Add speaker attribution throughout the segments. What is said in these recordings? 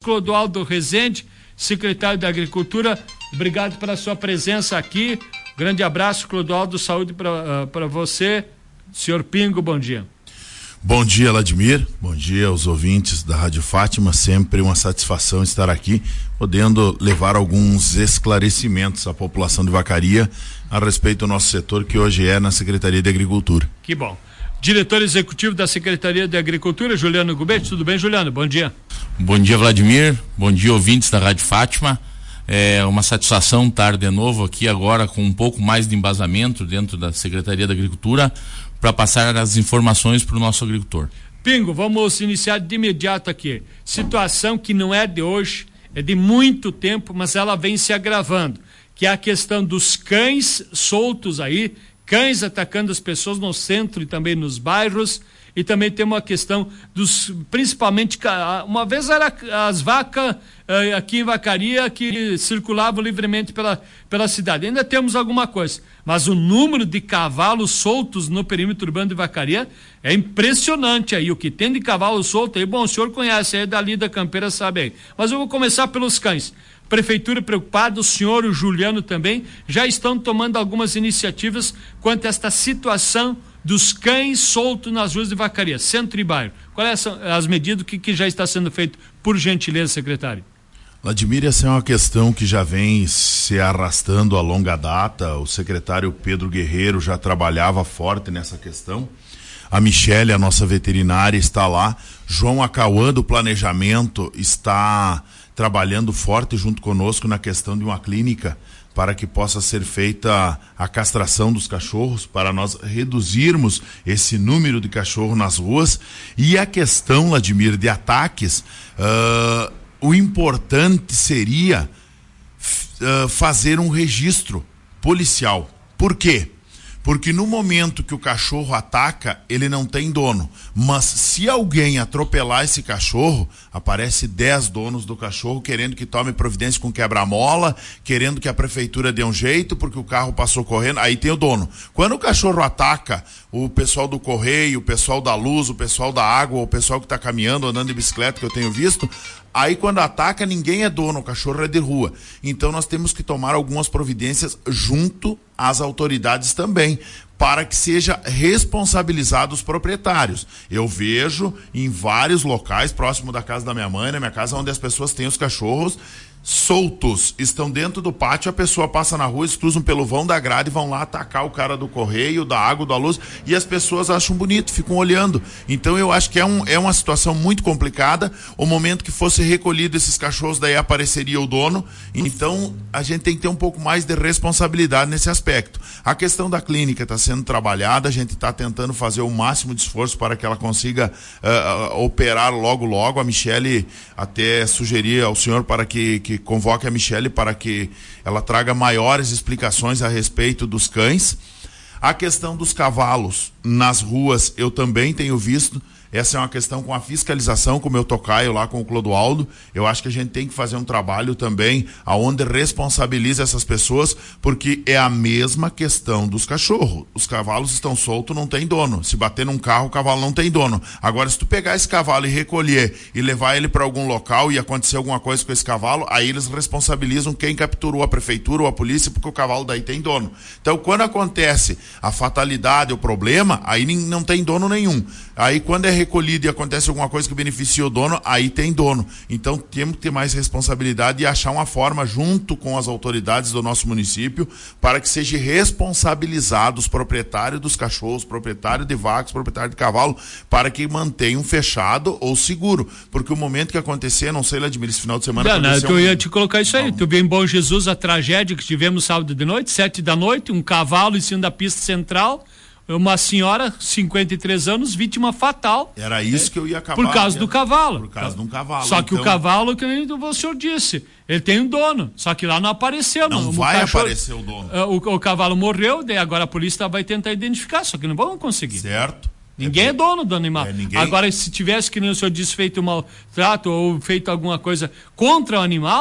Speaker 1: Clodoaldo Rezende, secretário da Agricultura, obrigado pela sua presença aqui. Grande abraço, Clodoaldo, saúde para você. Senhor Pingo, bom dia.
Speaker 2: Bom dia, Vladimir. Bom dia aos ouvintes da Rádio Fátima. Sempre uma satisfação estar aqui, podendo levar alguns esclarecimentos à população de Vacaria a respeito do nosso setor, que hoje é na Secretaria de Agricultura.
Speaker 1: Que bom. Diretor executivo da Secretaria de Agricultura, Juliano Gubete. Tudo bem, Juliano? Bom dia.
Speaker 3: Bom dia, Vladimir. Bom dia, ouvintes da Rádio Fátima. É uma satisfação estar de novo aqui agora com um pouco mais de embasamento dentro da Secretaria da Agricultura para passar as informações para o nosso agricultor.
Speaker 1: Pingo, vamos iniciar de imediato aqui. Situação que não é de hoje, é de muito tempo, mas ela vem se agravando, que é a questão dos cães soltos aí, cães atacando as pessoas no centro e também nos bairros, e também tem uma questão dos, principalmente, uma vez era as vacas aqui em Vacaria que circulavam livremente pela cidade. Ainda temos alguma coisa, mas o número de cavalos soltos no perímetro urbano de Vacaria é impressionante aí, o que tem de cavalo solto aí, bom, o senhor conhece, aí dali da Campeira sabe aí, mas eu vou começar pelos cães. Prefeitura preocupada, o senhor e o Juliano também já estão tomando algumas iniciativas quanto a esta situação dos cães soltos nas ruas de Vacaria, centro e bairro. Quais são as medidas que já está sendo feito, por gentileza, secretário?
Speaker 2: Vladimir, essa é uma questão que já vem se arrastando a longa data. O secretário Pedro Guerreiro já trabalhava forte nessa questão. A Michele, a nossa veterinária, está lá. João Acauã, do planejamento, está trabalhando forte junto conosco na questão de uma clínica para que possa ser feita a castração dos cachorros, para nós reduzirmos esse número de cachorro nas ruas. E a questão, Vladimir, de ataques, o importante seria fazer um registro policial. Por quê? Porque no momento que o cachorro ataca, ele não tem dono. Mas se alguém atropelar esse cachorro, aparece 10 donos do cachorro querendo que tome providência com quebra-mola, querendo que a prefeitura dê um jeito, porque o carro passou correndo, aí tem o dono. Quando o cachorro ataca, o pessoal do correio, o pessoal da luz, o pessoal da água, o pessoal que está caminhando, andando de bicicleta, que eu tenho visto, aí quando ataca, ninguém é dono, o cachorro é de rua. Então nós temos que tomar algumas providências junto às autoridades também, para que seja responsabilizado os proprietários. Eu vejo em vários locais, próximo da casa da minha mãe, na minha casa, onde as pessoas têm os cachorros soltos, estão dentro do pátio, a pessoa passa na rua, eles cruzam pelo vão da grade e vão lá atacar o cara do correio, da água, da luz, e as pessoas acham bonito, ficam olhando. Então eu acho que é uma situação muito complicada. O momento que fosse recolhido esses cachorros, daí apareceria o dono. Então a gente tem que ter um pouco mais de responsabilidade nesse aspecto. A questão da clínica está sendo trabalhada, a gente está tentando fazer o máximo de esforço para que ela consiga operar logo. A Michele até sugeria ao senhor para que convoque a Michele para que ela traga maiores explicações a respeito dos cães. A questão dos cavalos nas ruas, eu também tenho visto. Essa é uma questão com a fiscalização, com o meu tocaio lá com o Clodoaldo. Eu acho que a gente tem que fazer um trabalho também aonde responsabiliza essas pessoas, porque é a mesma questão dos cachorros. Os cavalos estão soltos, não tem dono. Se bater num carro, o cavalo não tem dono. Agora, se tu pegar esse cavalo e recolher e levar ele para algum local e acontecer alguma coisa com esse cavalo, aí eles responsabilizam quem capturou, a prefeitura ou a polícia, porque o cavalo daí tem dono. Então, quando acontece a fatalidade, o problema, aí não tem dono nenhum. Aí, quando é recolhido e acontece alguma coisa que beneficia o dono, aí tem dono. Então temos que ter mais responsabilidade e achar uma forma junto com as autoridades do nosso município para que seja responsabilizado os proprietários dos cachorros, proprietário de vacas, proprietário de cavalo, para que mantenham fechado ou seguro. Porque o momento que acontecer, não sei, Vladimir, esse final de semana aconteceu...
Speaker 1: Eu ia te colocar isso aí. Tu viu em Bom Jesus a tragédia que tivemos sábado de noite, 7h, um cavalo em cima da pista central, uma senhora, 53 anos, vítima fatal.
Speaker 2: Era isso que eu ia acabar.
Speaker 1: Por causa do cavalo.
Speaker 2: Por causa de um cavalo.
Speaker 1: Só que o cavalo, que o senhor disse, ele tem um dono. Só que lá não apareceu.
Speaker 2: Não vai aparecer o dono.
Speaker 1: O cavalo morreu, daí agora a polícia vai tentar identificar, só que não vão conseguir.
Speaker 2: Certo.
Speaker 1: Ninguém é dono do animal.
Speaker 2: Ninguém...
Speaker 1: Agora, se tivesse, que nem o senhor disse, feito um maltrato ou feito alguma coisa contra o animal,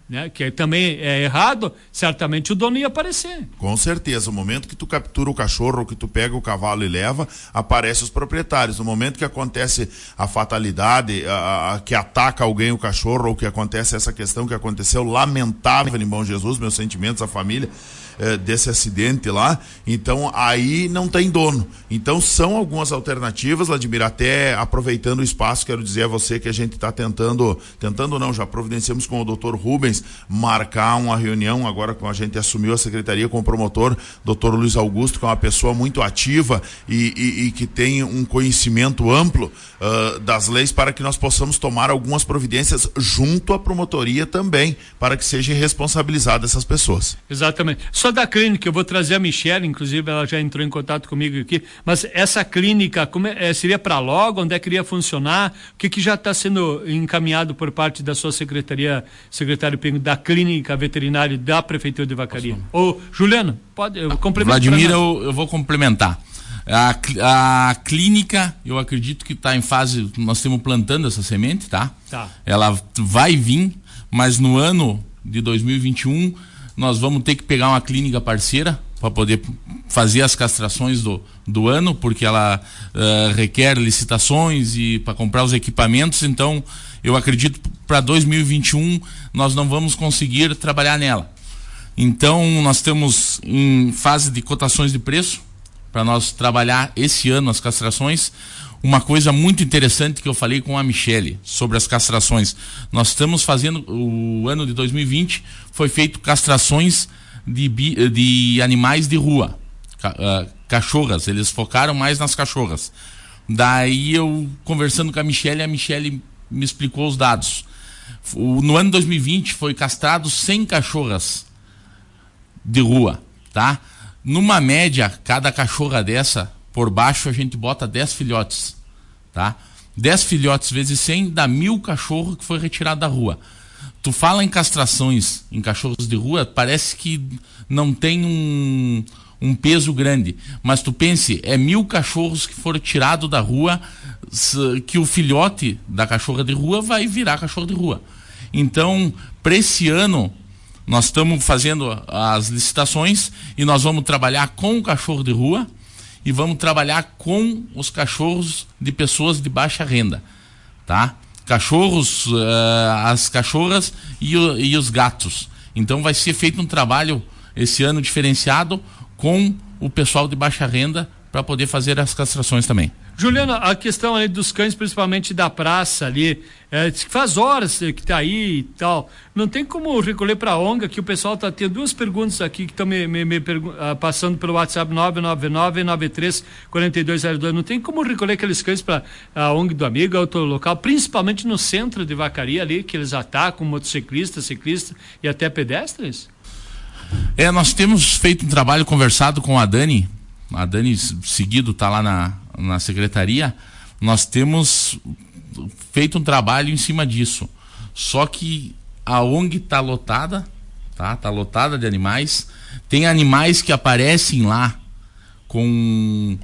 Speaker 1: né, que também é errado, certamente o dono ia aparecer.
Speaker 2: Com certeza, no momento que tu captura o cachorro ou que tu pega o cavalo e leva, aparecem os proprietários. No momento que acontece a fatalidade, que ataca alguém o cachorro, ou que acontece essa questão que aconteceu, lamentável em Bom Jesus, meus sentimentos à família desse acidente lá, então aí não tem dono. Então são algumas alternativas, Vladimir, até aproveitando o espaço, quero dizer a você que a gente está tentando não, já providenciamos com o Dr. Rubens marcar uma reunião agora com a gente assumiu a secretaria com o promotor Dr. Luiz Augusto, que é uma pessoa muito ativa e que tem um conhecimento amplo das leis, para que nós possamos tomar algumas providências junto à promotoria também, para que sejam responsabilizadas essas pessoas.
Speaker 1: Exatamente. Só da clínica, eu vou trazer a Michele, inclusive ela já entrou em contato comigo aqui, mas essa clínica seria para logo? Onde é que iria funcionar? O que já está sendo encaminhado por parte da sua secretaria, secretário Pingo, da clínica veterinária da Prefeitura de Vacaria? Ô, Juliano, pode complementar?
Speaker 3: Vladimir, eu vou complementar. A clínica, eu acredito que está em fase, nós estamos plantando essa semente, tá? Ela vai vir, mas no ano de 2021 nós vamos ter que pegar uma clínica parceira para poder fazer as castrações do ano, porque ela requer licitações e para comprar os equipamentos. Então eu acredito para 2021 nós não vamos conseguir trabalhar nela. Então nós estamos em fase de cotações de preço para nós trabalhar esse ano as castrações. Uma coisa muito interessante que eu falei com a Michele sobre as castrações, nós estamos fazendo, o ano de 2020 foi feito castrações de animais de rua, cachorras, eles focaram mais nas cachorras. Daí eu conversando com a Michele me explicou os dados. No ano de 2020 foi castrado 100 cachorras de rua, tá? Numa média, cada cachorra dessa, por baixo a gente bota 10 filhotes, tá? 10 filhotes vezes 100 dá 1.000 cachorros que foi retirado da rua. Tu fala em castrações em cachorros de rua, parece que não tem um peso grande, mas tu pense, 1.000 cachorros que foram tirados da rua, que o filhote da cachorra de rua vai virar cachorro de rua. Então, para esse ano, nós estamos fazendo as licitações e nós vamos trabalhar com o cachorro de rua e vamos trabalhar com os cachorros de pessoas de baixa renda, tá? Cachorros, as cachorras e os gatos. Então vai ser feito um trabalho esse ano diferenciado com o pessoal de baixa renda para poder fazer as castrações também.
Speaker 1: Juliana, a questão ali dos cães, principalmente da praça ali, faz horas que tá aí e tal, não tem como recolher para a ONG, que o pessoal tá tendo duas perguntas aqui que estão passando pelo WhatsApp 999-93-4202, não tem como recolher aqueles cães para a ONG do Amigo, outro local, principalmente no centro de Vacaria ali, que eles atacam motociclistas, ciclistas e até pedestres?
Speaker 3: Nós temos feito um trabalho conversado com a Dani seguido tá lá na secretaria, nós temos feito um trabalho em cima disso, só que a ONG tá lotada, tá lotada de animais, tem animais que aparecem lá com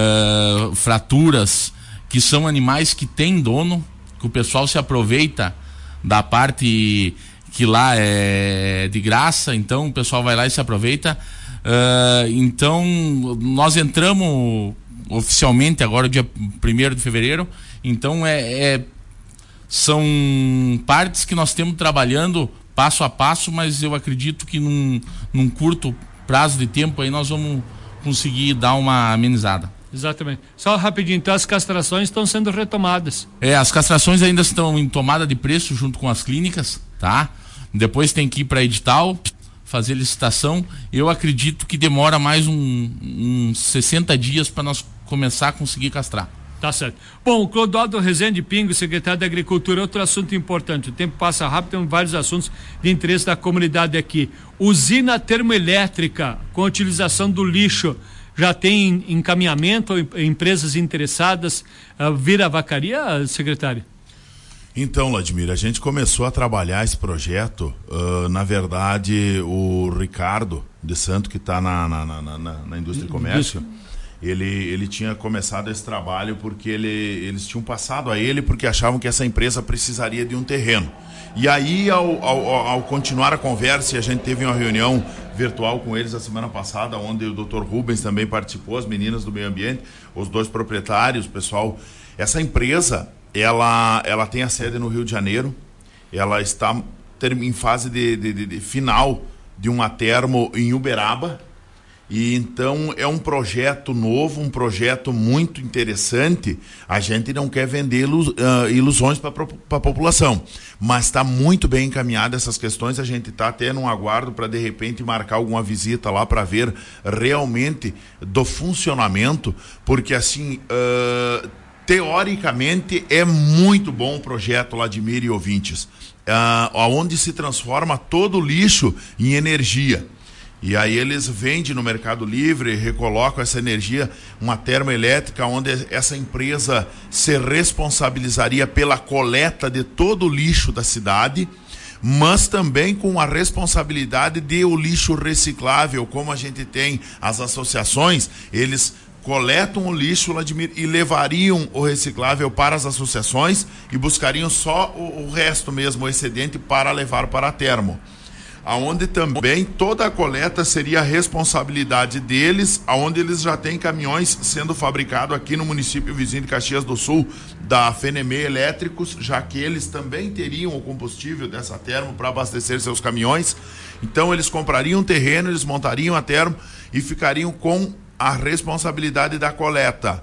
Speaker 3: fraturas, que são animais que tem dono, que o pessoal se aproveita da parte que lá é de graça, então o pessoal vai lá e se aproveita. Então nós entramos oficialmente agora dia 1º de fevereiro, então são partes que nós temos trabalhando passo a passo, mas eu acredito que num curto prazo de tempo aí nós vamos conseguir dar uma amenizada.
Speaker 1: Exatamente. Só rapidinho, então as castrações estão sendo retomadas.
Speaker 3: As castrações ainda estão em tomada de preço junto com as clínicas, tá? Depois tem que ir para edital, fazer licitação. Eu acredito que demora mais uns 60 dias para nós começar a conseguir castrar.
Speaker 1: Tá certo. Bom, o Clodoaldo Rezende Pingo, secretário da Agricultura, outro assunto importante. O tempo passa rápido, temos vários assuntos de interesse da comunidade aqui. Usina termoelétrica com a utilização do lixo. Já tem encaminhamento, empresas interessadas vir a Vacaria, secretário?
Speaker 2: Então, Vladimir, a gente começou a trabalhar esse projeto, na verdade, o Ricardo de Santo, que está na Indústria e Comércio, Ele tinha começado esse trabalho porque eles tinham passado a ele porque achavam que essa empresa precisaria de um terreno. E aí, ao continuar a conversa, e a gente teve uma reunião virtual com eles a semana passada, onde o Dr. Rubens também participou, as meninas do meio ambiente, os dois proprietários, pessoal. Essa empresa, ela tem a sede no Rio de Janeiro, ela está em fase de final de uma termo em Uberaba, e então é um projeto novo, um projeto muito interessante. A gente não quer vender ilusões para a população, mas está muito bem encaminhada essas questões. A gente está até num aguardo para de repente marcar alguma visita lá para ver realmente do funcionamento, porque assim, teoricamente é muito bom o projeto, Vladimir e ouvintes, onde se transforma todo o lixo em energia. E aí eles vendem no Mercado Livre, recolocam essa energia, uma termoelétrica, onde essa empresa se responsabilizaria pela coleta de todo o lixo da cidade, mas também com a responsabilidade de o lixo reciclável, como a gente tem as associações, eles coletam o lixo, Vladimir, e levariam o reciclável para as associações e buscariam só o resto mesmo, o excedente, para levar para a termo. Aonde também toda a coleta seria a responsabilidade deles, aonde eles já têm caminhões sendo fabricados aqui no município vizinho de Caxias do Sul, da FNM Elétricos, já que eles também teriam o combustível dessa termo para abastecer seus caminhões. Então eles comprariam um terreno, eles montariam a termo e ficariam com a responsabilidade da coleta.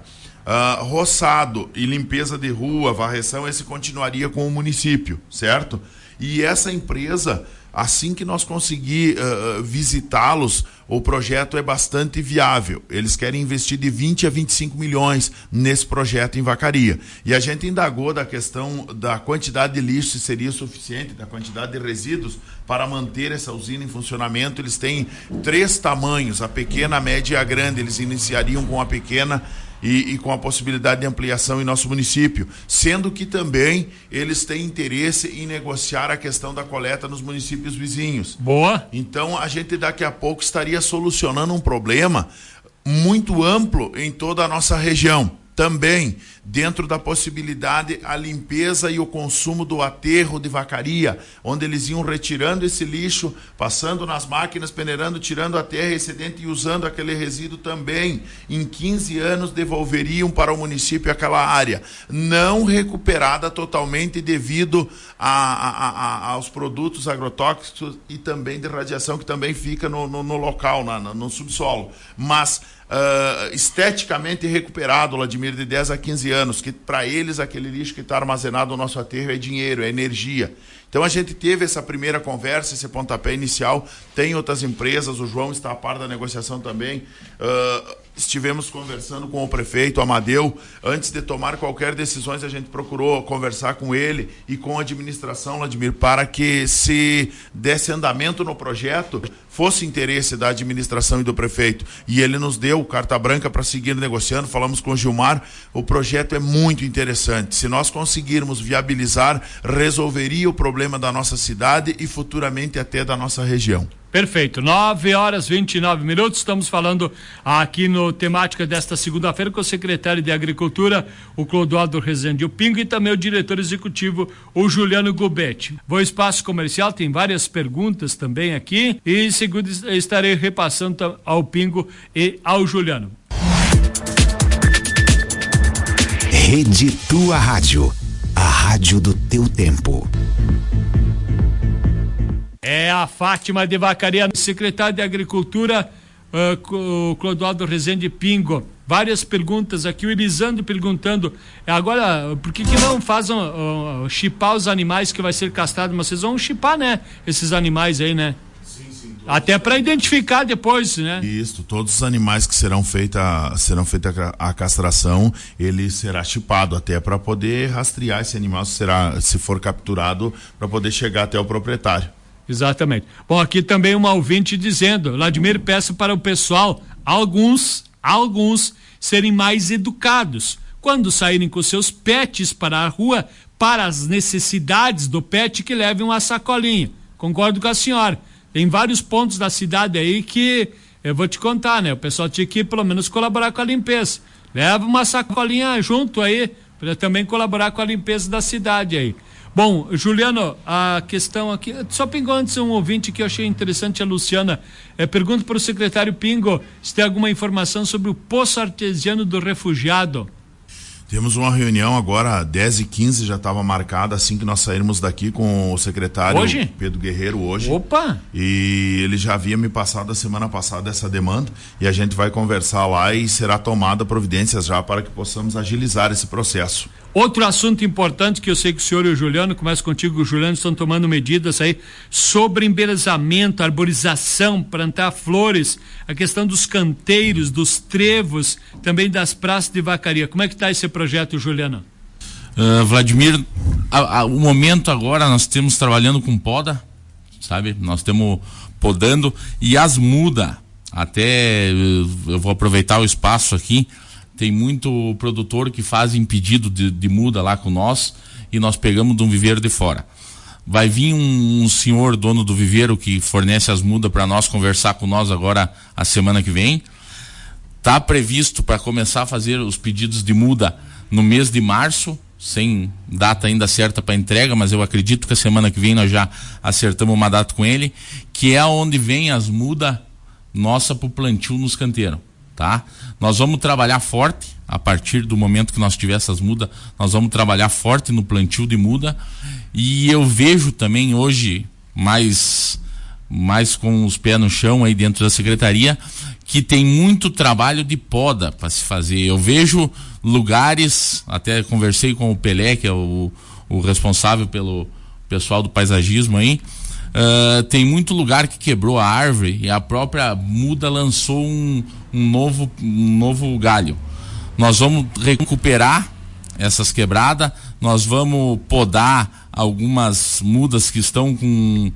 Speaker 2: Roçado e limpeza de rua, varreção, esse continuaria com o município, certo? E essa empresa, assim que nós conseguir visitá-los, o projeto é bastante viável. Eles querem investir de 20 a 25 milhões nesse projeto em Vacaria. E a gente indagou da questão da quantidade de lixo, se seria suficiente, da quantidade de resíduos para manter essa usina em funcionamento. Eles têm 3 tamanhos, a pequena, a média e a grande. Eles iniciariam com a pequena e com a possibilidade de ampliação em nosso município, sendo que também eles têm interesse em negociar a questão da coleta nos municípios vizinhos.
Speaker 1: Boa!
Speaker 2: Então a gente daqui a pouco estaria solucionando um problema muito amplo em toda a nossa região. Também, dentro da possibilidade, a limpeza e o consumo do aterro de Vacaria, onde eles iam retirando esse lixo, passando nas máquinas, peneirando, tirando a terra excedente e usando aquele resíduo também. Em 15 anos devolveriam para o município aquela área, não recuperada totalmente devido aos produtos agrotóxicos e também de radiação que também fica no local, no subsolo. Mas esteticamente recuperado, Vladimir, de 10 a 15 anos, que para eles aquele lixo que está armazenado no nosso aterro é dinheiro, é energia. Então a gente teve essa primeira conversa, esse pontapé inicial. Tem outras empresas, o João está a par da negociação também. Estivemos conversando com o prefeito Amadeu. Antes de tomar qualquer decisão, a gente procurou conversar com ele e com a administração, Vladimir, para que se desse andamento no projeto, fosse interesse da administração e do prefeito. E ele nos deu carta branca para seguir negociando. Falamos com o Gilmar. O projeto é muito interessante. Se nós conseguirmos viabilizar, resolveria o problema da nossa cidade e futuramente até da nossa região.
Speaker 1: Perfeito, 9h29. Estamos falando aqui no temática desta segunda-feira com o secretário de Agricultura, o Clodoaldo Rezende Pingo, e também o diretor executivo, o Juliano Gubetti. Vou ao espaço comercial, tem várias perguntas também aqui, e em seguida estarei repassando ao Pingo e ao Juliano.
Speaker 4: Rede Tua Rádio, a rádio do teu tempo.
Speaker 1: É a Fátima de Vacaria, secretário de Agricultura, o Clodoaldo Rezende Pingo. Várias perguntas aqui, o Elisandro perguntando, agora, por que não fazem chipar os animais que vai ser castrado? Mas vocês vão chipar, né? Esses animais aí, né? Sim. Até para identificar depois, né?
Speaker 2: Isso, todos os animais que serão feita a castração, ele será chipado até para poder rastrear esse animal, se for capturado, para poder chegar até o proprietário.
Speaker 1: Exatamente. Bom, aqui também uma ouvinte dizendo, Vladimir, peço para o pessoal, alguns serem mais educados. Quando saírem com seus pets para a rua, para as necessidades do pet, que levem uma sacolinha. Concordo com a senhora. Tem vários pontos da cidade aí que eu vou te contar, né? O pessoal tinha que pelo menos colaborar com a limpeza. Leva uma sacolinha junto aí, para também colaborar com a limpeza da cidade aí. Bom, Juliano, a questão aqui, só pingou antes um ouvinte que eu achei interessante, a Luciana, pergunta para o secretário Pingo se tem alguma informação sobre o Poço Artesiano do Refugiado.
Speaker 2: Temos uma reunião agora, 10h15, já estava marcada, assim que nós sairmos daqui, com o secretário
Speaker 1: hoje?
Speaker 2: Pedro Guerreiro hoje.
Speaker 1: Opa!
Speaker 2: E ele já havia me passado a semana passada essa demanda, e a gente vai conversar lá e será tomada providências já para que possamos agilizar esse processo.
Speaker 1: Outro assunto importante que eu sei que o senhor e o Juliano, começo contigo, o Juliano, estão tomando medidas aí sobre embelezamento, arborização, plantar flores, a questão dos canteiros, dos trevos, também das praças de vacaria. Como é que está esse projeto, Juliano?
Speaker 3: Vladimir, o momento agora nós temos trabalhando com poda, sabe? Nós temos podando e as mudas, até eu vou aproveitar o espaço aqui. Tem muito produtor que fazem pedido de muda lá com nós e nós pegamos de um viveiro de fora. Vai vir um senhor dono do viveiro que fornece as mudas para nós conversar com nós agora a semana que vem. Tá previsto para começar a fazer os pedidos de muda no mês de março, sem data ainda certa para entrega, mas eu acredito que a semana que vem nós já acertamos uma data com ele, que é onde vem as mudas nossa para o plantio nos canteiros. Tá? Nós vamos trabalhar forte a partir do momento que nós tiver essas mudas, nós vamos trabalhar forte no plantio de muda, e eu vejo também hoje mais com os pés no chão aí dentro da secretaria, que tem muito trabalho de poda para se fazer. Eu vejo lugares, até conversei com o Pelé, que é o responsável pelo pessoal do paisagismo aí. Tem muito lugar que quebrou a árvore e a própria muda lançou um novo galho. Nós vamos recuperar essas quebradas, nós vamos podar algumas mudas que estão com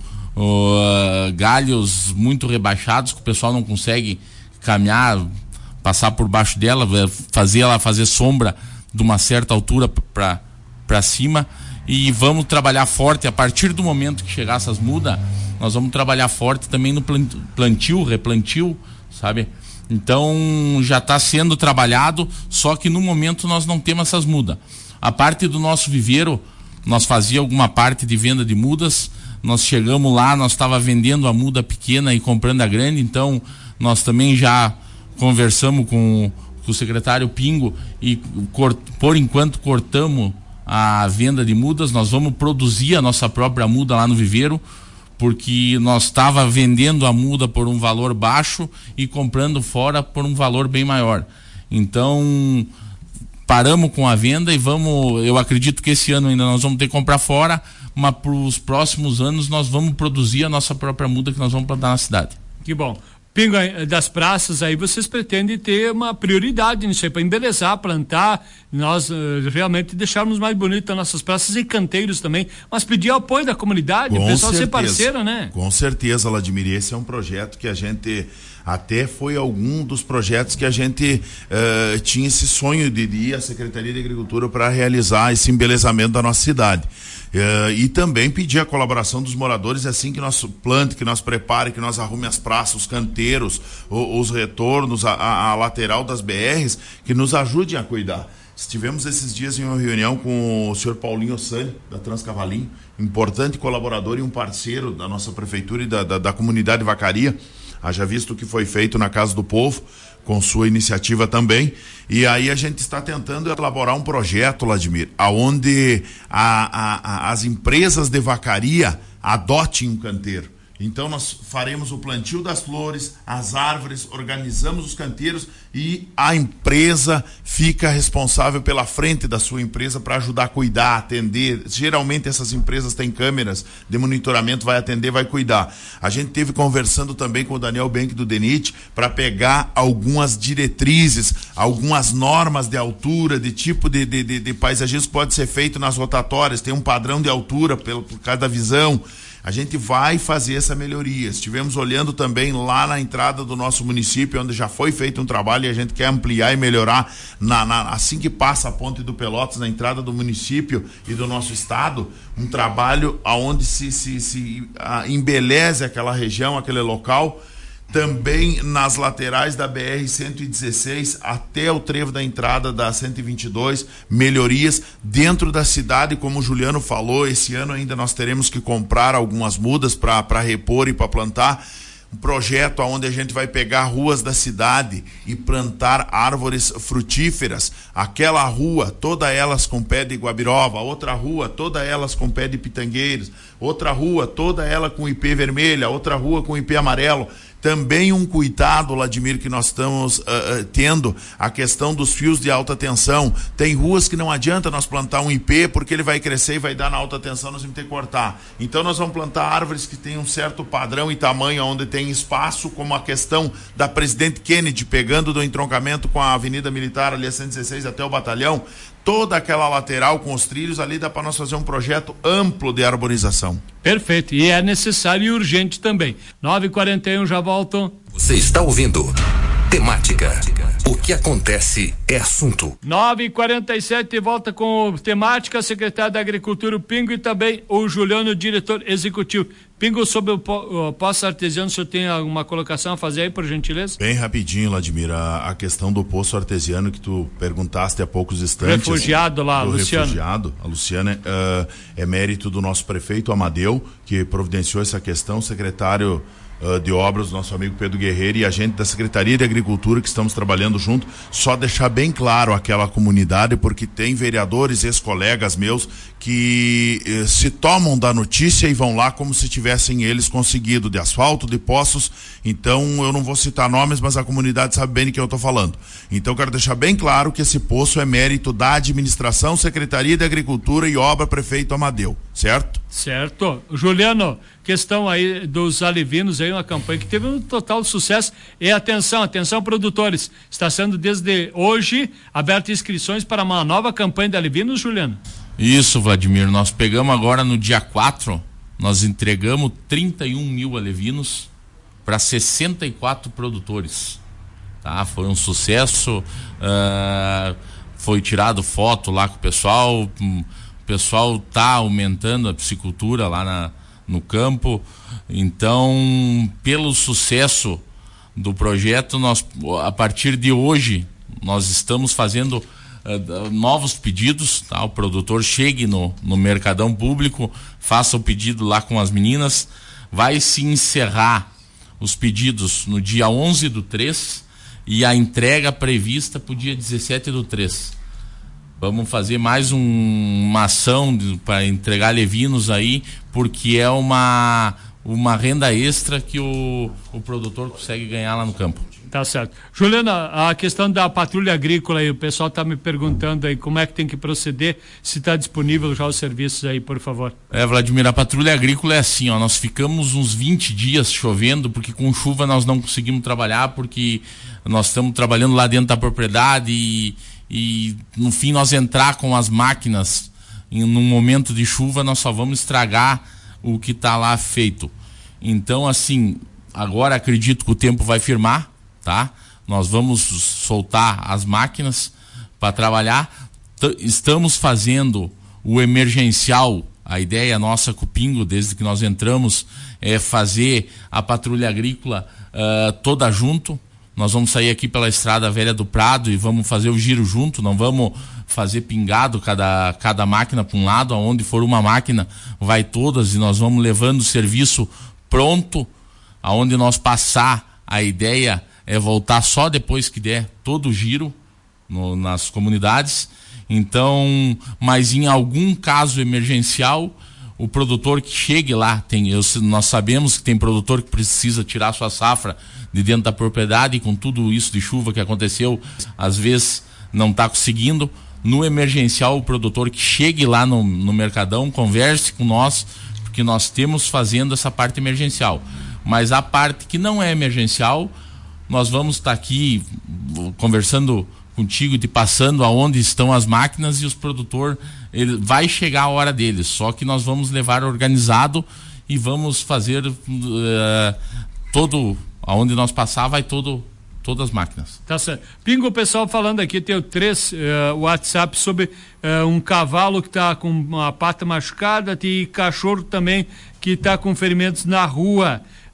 Speaker 3: galhos muito rebaixados, que o pessoal não consegue caminhar, passar por baixo dela, fazer ela fazer sombra de uma certa altura para cima. E vamos trabalhar forte a partir do momento que chegar essas mudas, nós vamos trabalhar forte também no plantio, replantio, sabe? Então já está sendo trabalhado, só que no momento nós não temos essas mudas. A parte do nosso viveiro, nós fazia alguma parte de venda de mudas, nós chegamos lá, nós estava vendendo a muda pequena e comprando a grande, então nós também já conversamos com o secretário Pingo e por enquanto cortamos a venda de mudas. Nós vamos produzir a nossa própria muda lá no viveiro, porque nós estava vendendo a muda por um valor baixo e comprando fora por um valor bem maior. Então paramos com a venda e eu acredito que esse ano ainda nós vamos ter que comprar fora, mas para os próximos anos nós vamos produzir a nossa própria muda que nós vamos plantar na cidade.
Speaker 1: Que bom. Pingo, das praças aí vocês pretendem ter uma prioridade nisso aí, para embelezar, plantar, nós realmente deixarmos mais bonitas nossas praças e canteiros também, mas pedir apoio da comunidade, o pessoal ser parceiro, né? Com
Speaker 2: certeza, Vladimir, esse é um projeto que a gente, até foi algum dos projetos que a gente tinha esse sonho de ir à Secretaria de Agricultura para realizar esse embelezamento da nossa cidade. E também pedir a colaboração dos moradores, assim que nós plante, que nós prepare, que nós arrume as praças, os canteiros, os retornos, a lateral das BRs, que nos ajudem a cuidar. Estivemos esses dias em uma reunião com o senhor Paulinho Ossani, da Transcavalinho, importante colaborador e um parceiro da nossa prefeitura e da comunidade Vacaria, haja visto o que foi feito na Casa do Povo, com sua iniciativa também. E aí a gente está tentando elaborar um projeto, Vladimir, aonde as empresas de vacaria adotem um canteiro. Então nós faremos o plantio das flores, as árvores, organizamos os canteiros e a empresa fica responsável pela frente da sua empresa para ajudar a cuidar, atender. Geralmente essas empresas têm câmeras de monitoramento, vai atender, vai cuidar. A gente teve conversando também com o Daniel Benck do DENIT para pegar algumas diretrizes, algumas normas de altura, de tipo de paisagismo que pode ser feito nas rotatórias, tem um padrão de altura por cada visão. A gente vai fazer essa melhoria. Estivemos olhando também lá na entrada do nosso município, onde já foi feito um trabalho e a gente quer ampliar e melhorar assim que passa a Ponte do Pelotas, na entrada do município e do nosso estado, um trabalho onde se embeleze aquela região, aquele local, Também nas laterais da BR-116 até o trevo da entrada da 122, melhorias dentro da cidade, como o Juliano falou. Esse ano ainda nós teremos que comprar algumas mudas para repor e para plantar. Um projeto onde a gente vai pegar ruas da cidade e plantar árvores frutíferas. Aquela rua, toda elas com pé de guabiroba, outra rua, toda elas com pé de pitangueiros, outra rua, toda ela com ipê vermelha, outra rua com ipê amarelo. Também um cuidado, Vladimir, que nós estamos tendo, a questão dos fios de alta tensão. Tem ruas que não adianta nós plantar um IP, porque ele vai crescer e vai dar na alta tensão, nós vamos ter que cortar. Então nós vamos plantar árvores que tenham um certo padrão e tamanho, onde tem espaço, como a questão da Presidente Kennedy, pegando do entroncamento com a Avenida Militar, ali a 116 até o batalhão. Toda aquela lateral com os trilhos ali dá para nós fazer um projeto amplo de arborização.
Speaker 1: Perfeito, e é necessário e urgente também. 9h41, já voltam.
Speaker 4: Você está ouvindo Temática. O que acontece é assunto.
Speaker 1: 9h47, volta com Temática, secretário da Agricultura, o Pingo, e também o Juliano, diretor executivo. Pingo, sobre o poço artesiano, o senhor tem alguma colocação a fazer aí, por gentileza?
Speaker 2: Bem rapidinho, Vladimir, a questão do poço artesiano que tu perguntaste há poucos instantes.
Speaker 1: Refugiado lá, Luciano.
Speaker 2: Refugiado, a Luciana, é mérito do nosso prefeito Amadeu, que providenciou essa questão, secretário de obras, nosso amigo Pedro Guerreiro, e a gente da Secretaria de Agricultura, que estamos trabalhando junto. Só deixar bem claro aquela comunidade, porque tem vereadores, ex-colegas meus, que se tomam da notícia e vão lá como se tivessem eles conseguido, de asfalto, de poços. Então eu não vou citar nomes, mas a comunidade sabe bem de que eu estou falando. Então quero deixar bem claro que esse poço é mérito da administração, Secretaria de Agricultura e Obra, prefeito Amadeu, certo?
Speaker 1: Certo. Juliano, questão aí dos alevinos aí, uma campanha que teve um total sucesso. E atenção produtores, está sendo desde hoje aberta inscrições para uma nova campanha de alevinos, Juliano?
Speaker 3: Isso, Vladimir, nós pegamos agora no dia 4, nós entregamos 31 mil alevinos para 64 produtores, tá? Foi um sucesso, foi tirado foto lá com o pessoal tá aumentando a piscicultura lá no campo. Então, pelo sucesso do projeto, nós, a partir de hoje, nós estamos fazendo novos pedidos, tá? O produtor chegue no mercadão público, faça o pedido lá com as meninas. Vai se encerrar os pedidos no dia 11/3 e a entrega prevista para o dia 17/3. Vamos fazer mais uma ação para entregar alevinos aí, porque é uma renda extra que o produtor consegue ganhar lá no campo.
Speaker 1: Tá certo. Juliana, a questão da patrulha agrícola aí, o pessoal tá me perguntando aí como é que tem que proceder, se está disponível já os serviços aí, por favor.
Speaker 3: Vladimir, a patrulha agrícola é assim, ó, nós ficamos uns 20 dias chovendo, porque com chuva nós não conseguimos trabalhar, porque nós estamos trabalhando lá dentro da propriedade e no fim nós entrar com as máquinas num momento de chuva, nós só vamos estragar o que está lá feito. Então, assim, agora acredito que o tempo vai firmar, tá? Nós vamos soltar as máquinas para trabalhar. Estamos fazendo o emergencial. A ideia nossa com o Pingo, desde que nós entramos, é fazer a patrulha agrícola toda junto. Nós vamos sair aqui pela Estrada Velha do Prado e vamos fazer o giro junto, não vamos fazer pingado cada máquina para um lado. Aonde for uma máquina, vai todas, e nós vamos levando o serviço pronto. Aonde nós passar, a ideia é voltar só depois que der todo o giro nas comunidades. Então, mas em algum caso emergencial, o produtor que chegue lá, nós sabemos que tem produtor que precisa tirar sua safra de dentro da propriedade, e com tudo isso de chuva que aconteceu, às vezes não está conseguindo. No emergencial, o produtor que chegue lá no mercadão, converse com nós, porque nós temos fazendo essa parte emergencial. Mas a parte que não é emergencial, nós vamos estar aqui conversando contigo e te passando aonde estão as máquinas, e os produtores, vai chegar a hora deles, só que nós vamos levar organizado e vamos fazer aonde nós passar, vai todas as máquinas.
Speaker 1: Tá certo. Pingo, o pessoal falando aqui, tem 3 WhatsApp sobre um cavalo que está com uma pata machucada, e cachorro também que está com ferimentos na rua.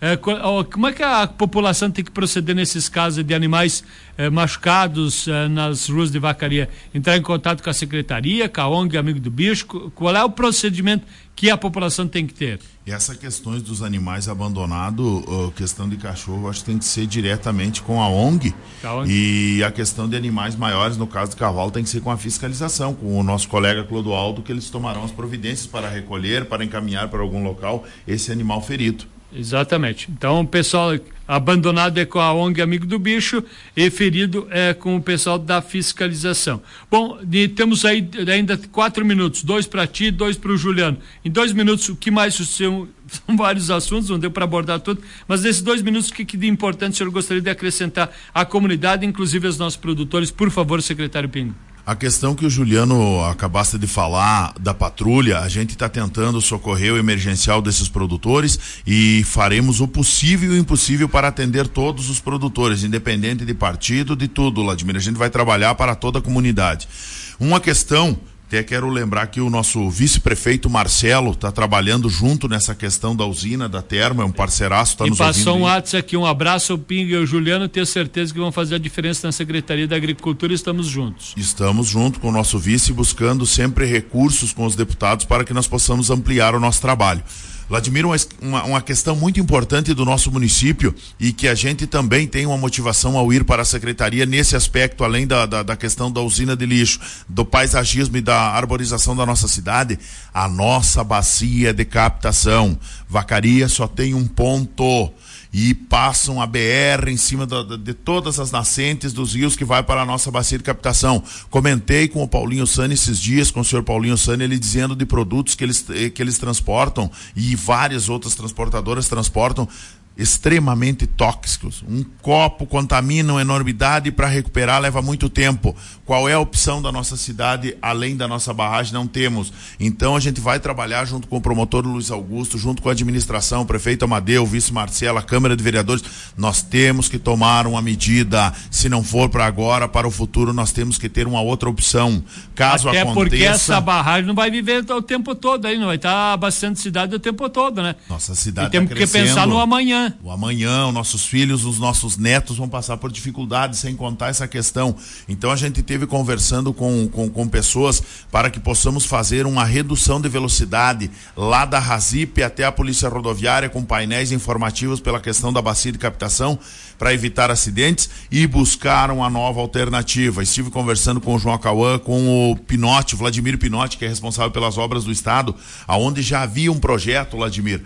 Speaker 1: Como é que a população tem que proceder nesses casos de animais machucados nas ruas de vacaria? Entrar em contato com a secretaria, com a ONG Amigo do Bicho? Qual é o procedimento que a população tem que ter?
Speaker 2: E essas questões dos animais abandonados, questão de cachorro, acho que tem que ser diretamente com a ONG. E a questão de animais maiores, no caso de cavalo, tem que ser com a fiscalização, com o nosso colega Clodoaldo, que eles tomarão as providências para recolher, para encaminhar para algum local esse animal ferido.
Speaker 1: Exatamente. Então, o pessoal abandonado é com a ONG Amigo do Bicho e ferido é com o pessoal da fiscalização. Bom, temos aí ainda 4 minutos, 2 para ti, 2 para o Juliano. Em 2 minutos, o que mais são vários assuntos, não deu para abordar tudo, mas nesses 2 minutos, o que de importante o senhor gostaria de acrescentar à comunidade, inclusive aos nossos produtores? Por favor, secretário Pingo.
Speaker 2: A questão que o Juliano acabaste de falar da patrulha, a gente está tentando socorrer o emergencial desses produtores e faremos o possível e o impossível para atender todos os produtores, independente de partido, de tudo, Vladimir. A gente vai trabalhar para toda a comunidade. Uma questão, até quero lembrar que o nosso vice-prefeito Marcelo está trabalhando junto nessa questão da usina, da termo, é um parceiraço, está nos ouvindo. E
Speaker 1: passou um WhatsApp aqui, um abraço ao Pingo e ao Juliano, tenho certeza que vão fazer a diferença na Secretaria da Agricultura e estamos juntos.
Speaker 2: Estamos junto com o nosso vice, buscando sempre recursos com os deputados para que nós possamos ampliar o nosso trabalho. Vladimir, uma questão muito importante do nosso município e que a gente também tem uma motivação ao ir para a secretaria nesse aspecto, além da questão da usina de lixo, do paisagismo e da arborização da nossa cidade, a nossa bacia de captação. Vacaria só tem um ponto e passam a BR em cima de todas as nascentes dos rios que vai para a nossa bacia de captação. Comentei com o Paulinho Sani esses dias, com o senhor Paulinho Sani, ele dizendo de produtos que eles transportam e várias outras transportadoras transportam extremamente tóxicos. Um copo contamina uma enormidade e para recuperar leva muito tempo. Qual é a opção da nossa cidade além da nossa barragem? Não temos. Então a gente vai trabalhar junto com o promotor Luiz Augusto, junto com a administração, o prefeito Amadeu, o vice Marcelo, a Câmara de Vereadores. Nós temos que tomar uma medida. Se não for para agora, para o futuro, nós temos que ter uma outra opção. Caso
Speaker 1: até
Speaker 2: aconteça...
Speaker 1: porque essa barragem não vai viver o tempo todo aí, não vai estar abastecendo cidade o tempo todo, né?
Speaker 2: Nossa cidade
Speaker 1: e temos que pensar no amanhã.
Speaker 2: O amanhã, os nossos filhos, os nossos netos vão passar por dificuldades, sem contar essa questão. Então a gente teve conversando com pessoas para que possamos fazer uma redução de velocidade lá da Razip até a Polícia Rodoviária, com painéis informativos pela questão da bacia de captação, para evitar acidentes e buscar uma nova alternativa. Estive conversando com o João Cauã, com o Pinotti, Vladimir Pinotti, que é responsável pelas obras do estado, aonde já havia um projeto, Vladimir,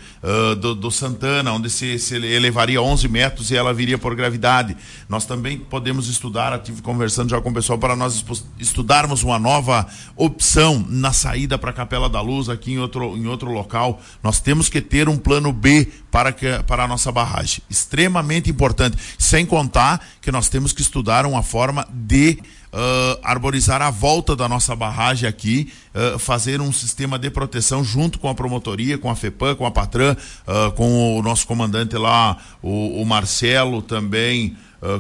Speaker 2: do Santana, onde se elevaria 11 metros e ela viria por gravidade. Nós também podemos estudar, estive conversando já com o pessoal, para nós estudarmos uma nova opção na saída para a Capela da Luz, aqui em outro local. Nós temos que ter um plano B para a nossa barragem. Extremamente importante. Sem contar que nós temos que estudar uma forma de arborizar a volta da nossa barragem aqui, fazer um sistema de proteção junto com a promotoria, com a FEPAM, com a Patran, com o nosso comandante lá, o Marcelo também,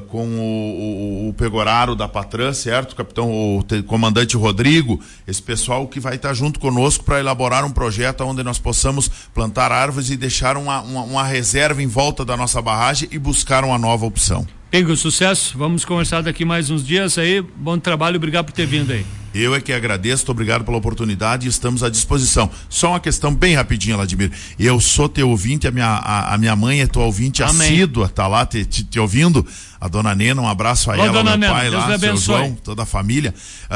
Speaker 2: com o Pegoraro da Patran, certo? O comandante Rodrigo, esse pessoal que vai estar junto conosco para elaborar um projeto onde nós possamos plantar árvores e deixar uma reserva em volta da nossa barragem e buscar uma nova opção.
Speaker 1: Pingo, sucesso, vamos conversar daqui mais uns dias aí, bom trabalho, obrigado por ter vindo aí.
Speaker 2: Eu é que agradeço, obrigado pela oportunidade e estamos à disposição. Só uma questão bem rapidinha, Vladimir. Eu sou teu ouvinte, a minha mãe é tua ouvinte assídua, tá lá te ouvindo. A dona Nena, um abraço a ela, meu Nena, pai Deus lá, seu João, toda a família.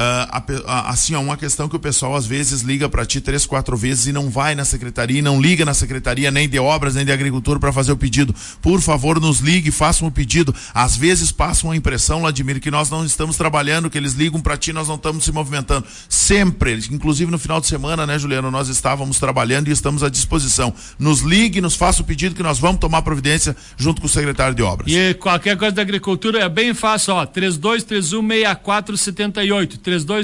Speaker 2: Assim, uma questão que o pessoal às vezes liga para ti 3, 4 vezes e não vai na secretaria, e não liga na secretaria nem de obras, nem de agricultura para fazer o pedido. Por favor, nos ligue, façam o pedido. Às vezes passam a impressão, Vladimir, que nós não estamos trabalhando, que eles ligam para ti, nós não estamos se movimentando. Sempre, inclusive no final de semana, né, Juliano, nós estávamos trabalhando e estamos à disposição. Nos ligue, nos faça o pedido que nós vamos tomar providência junto com o secretário de obras.
Speaker 1: E qualquer coisa da agricultura é bem fácil, ó, 3231-6478,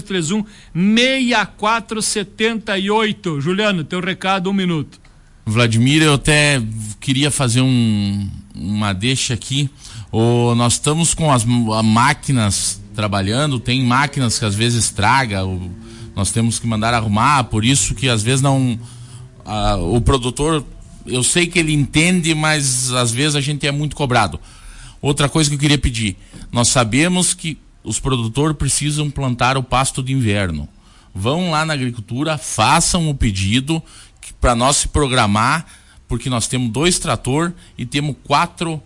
Speaker 1: 3231-6478. Juliano, teu recado, 1 minuto.
Speaker 3: Vladimir, eu até queria fazer uma deixa aqui. Nós estamos com as máquinas trabalhando, tem máquinas que às vezes estraga, nós temos que mandar arrumar, por isso que às vezes não, o produtor eu sei que ele entende, mas às vezes a gente é muito cobrado. Outra coisa que eu queria pedir, nós sabemos que os produtores precisam plantar o pasto de inverno. Vão lá na agricultura, façam o pedido para nós se programar, porque nós temos 2 tratores e temos 4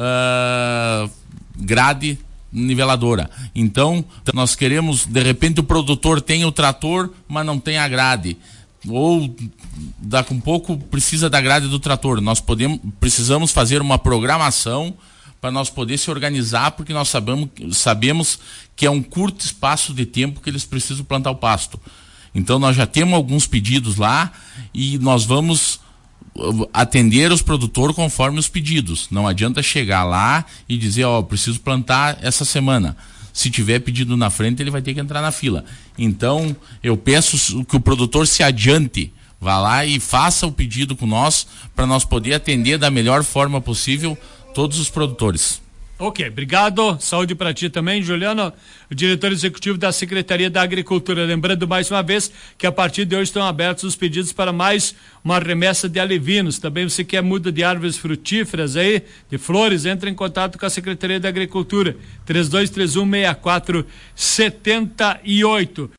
Speaker 3: grade niveladora. Então, nós queremos, de repente o produtor tem o trator, mas não tem a grade. Ou daqui a um pouco precisa da grade do trator. Nós precisamos fazer uma programação para nós poder se organizar, porque nós sabemos que é um curto espaço de tempo que eles precisam plantar o pasto. Então nós já temos alguns pedidos lá e nós vamos atender os produtores conforme os pedidos. Não adianta chegar lá e dizer, preciso plantar essa semana. Se tiver pedido na frente, ele vai ter que entrar na fila. Então, eu peço que o produtor se adiante, vá lá e faça o pedido com nós, para nós poder atender da melhor forma possível todos os produtores.
Speaker 1: Ok, obrigado. Saúde para ti também, Juliano, o diretor executivo da Secretaria da Agricultura. Lembrando mais uma vez que a partir de hoje estão abertos os pedidos para mais uma remessa de alevinos. Também você quer muda de árvores frutíferas aí, de flores, entre em contato com a Secretaria da Agricultura. 3231-6478.